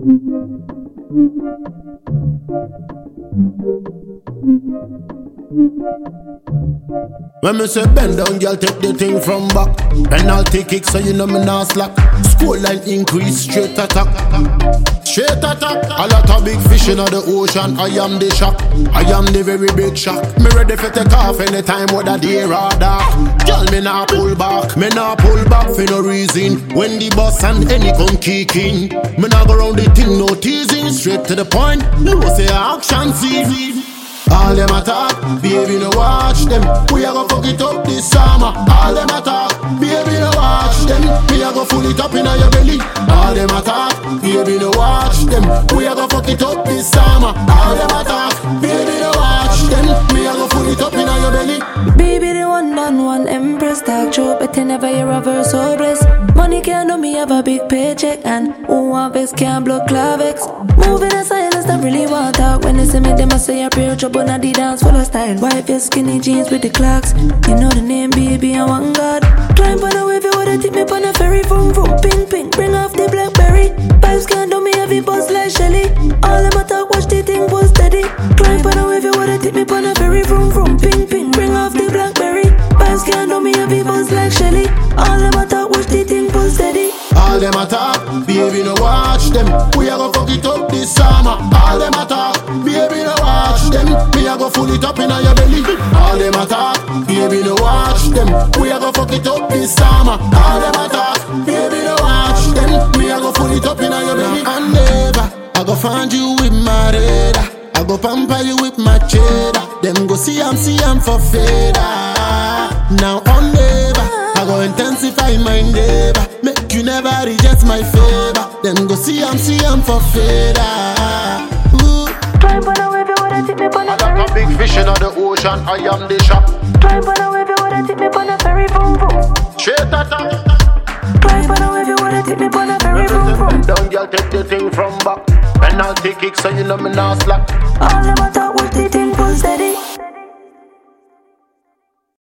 When me say bend down, girl, take the thing from back. Penalty kick, so you know me not slack. Score line increase, straight attack. Straight attack. A lot of big fish in the ocean. I am the shark. I am the very big shark. Me ready for take off anytime whether day or dark. Girl, me not pull back. Me not pull back for no reason. When the boss and any come kicking, me not go round the thing, no teasing. Straight to the point. No say action scene. All them attack, baby no watch them. We a go fuck it up this summer. All them attack, baby no watch them. We a go full it up inna your belly. All them attack, baby no watch them. We a go fuck it up this summer. All them attack, baby no watch them. We a go full it up inna your belly. Baby the one empress talk show, but you never hear a verse so blessed. Money can't know me have a big paycheck, and who want vex can't block clavex. Moving in silence, don't really want talk. When they see me, they must say a prayer trouble. Now the dance full of style. Wipe your skinny jeans with the clocks. You know the name, baby, I want God. Climb on the wave, you wanna take me on a ferry. Vroom vroom, ping ping, bring off the Blackberry. Vibes can't do me heavy buzz like Shelly. All them attack, watch the thing buzz steady. Climb on the wave, you wanna take me on a ferry. Vroom vroom, ping ping, bring off the Blackberry. Vibes can't do me heavy buzz like Shelly. All them attack, watch the thing buzz steady. All them attack, baby no watch them. We a go fuck it up this summer. All them attack, baby no watch them. Me a go full it up inna your belly. All them attack, baby no watch them. We a go fuck it up this summer. All them attack, baby no watch them. Me a go full it up inna your belly. And never, I go find you with my radar. I go pamper you with my cheddar. Them go see I'm for fader. Now on never, I go intensify my endeavor. Make you never reject my favor. Them go see I'm for fader. Climb on the wave, you wanna take me on a ferry. I got a big fish in the ocean, I am the shark. Climb on the wave, you wanna take me on a ferry. Vroom vroom. Straight attack. Climb on the wave, you wanna take me on a ferry. Vroom vroom. Down, girl, take the thing from back. Penalty kick, so you know me not slack. All them attack, watch the thing pull steady.